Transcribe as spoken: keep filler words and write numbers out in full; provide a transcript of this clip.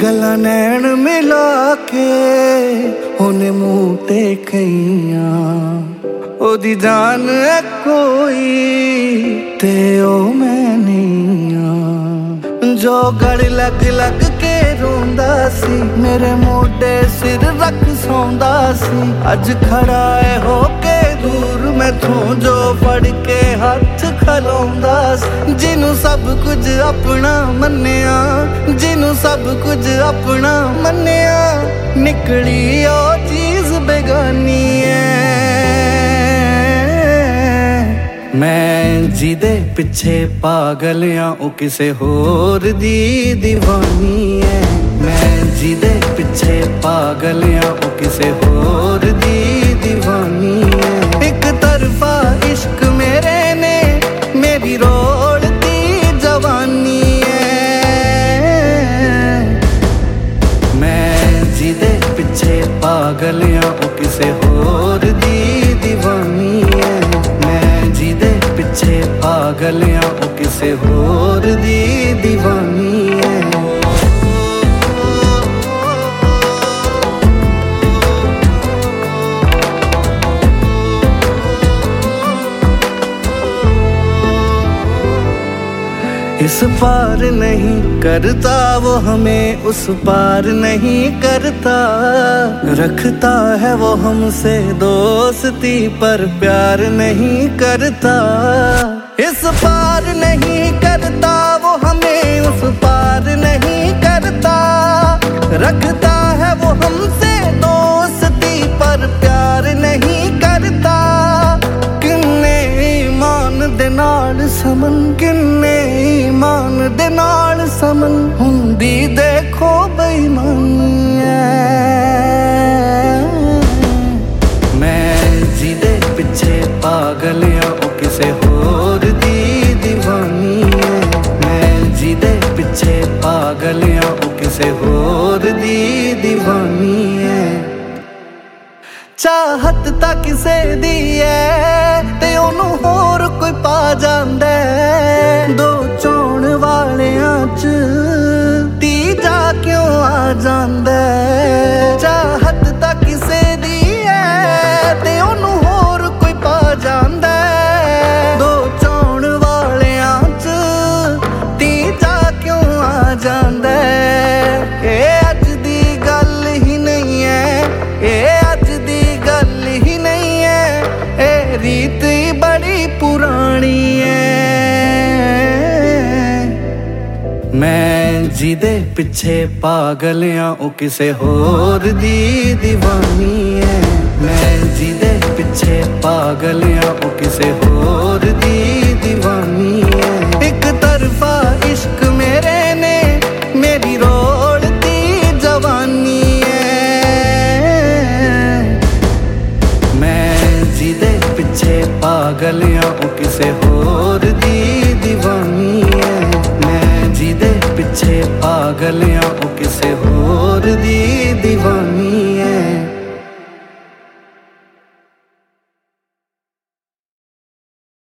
गला नैन मिला के ओने मुंह ते कईयां ओदी जान है कोई ते ओ मैं नहीं आ। जो गड़ लग लग के रोंदा सी मेरे मोढे सिर रख सौंदा सी अज खड़ा है होके दूर मैथों जो फड़ के हथ खलोंदा सी। जिन्नू सब कुछ अपना मन्निया जिन्नू सब कुछ अपना मन्निया निकली ओ चीज बेगानी है। मैं जिदे पिछे पागल या ओ किसे होर दी दीवानी है। मैं जिदे पिछे पागल या ओ किसे होर दी दीवानी है। एक तरफा इश्क मेरे ने मेरी रोड़ती जवानी है। मैं जिदे पिछे पागल या ओ किसे होर दी दीवानी है। जिदे पिछे पागल या ओ किसे होर दी दीवानी है। इस पार नहीं करता वो हमें उस पार नहीं करता रखता है वो हमसे दोस्ती पर प्यार नहीं करता। इस पार नहीं करता वो हमें उस पार नहीं करता रखता है वो हमसे दोस्ती पर प्यार नहीं करता। किन्ने ईमान दे नाल समन किन्ने ईमान दे नाल समन हुंदी देखो बेईमानी है। मैं जिदे पिछे पागल या ओ किसे होर दी दीवानी है। मैं जिदे पिछे पागल या ओ किसे होर दी दीवानी है। चाहत तां किसे दी है ते ओनू होर कोई पा जांदा है। दो चोण वालियां च तीजा क्यों आ जांदा है। चाहत तां किसे दी है ते ओनू होर कोई पा जांदा है। दो चोण वालियां च तीजा क्यों आ जांदा है। ए अज दी गल ही नहीं है ए रीत बड़ी पुरानी है। मैं जिदे पिछे पागल या ओ किसे होर दी दीवानी है। मैं जिदे पिछे पागल या ओ किसे होर दी दीवानी है। एक तरफा इश्क